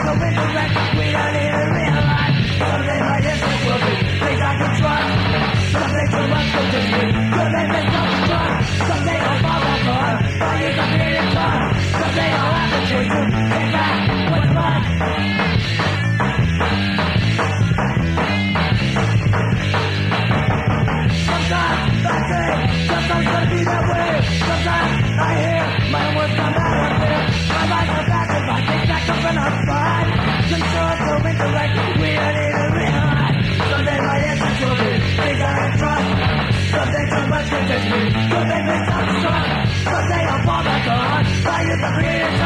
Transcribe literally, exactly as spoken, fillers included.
so indirect, we don't even realize. Someday my innocence will be things I can trust. Someday too much will just be could make me self-destruct. Someday I'll fall back on, I'll use a period time. Someday I'll have to choose to take back what's mine. Sometimes I think just always gonna be that way. Sometimes I hear my own words come out of fear. My life's a bastard, I think back up and I'm fine. Control so indirect, we don't even realize. Someday my answers will be things I can trust. Someday too much can touch me, could make me self-destruct. Someday I'll fall back on, I use the creative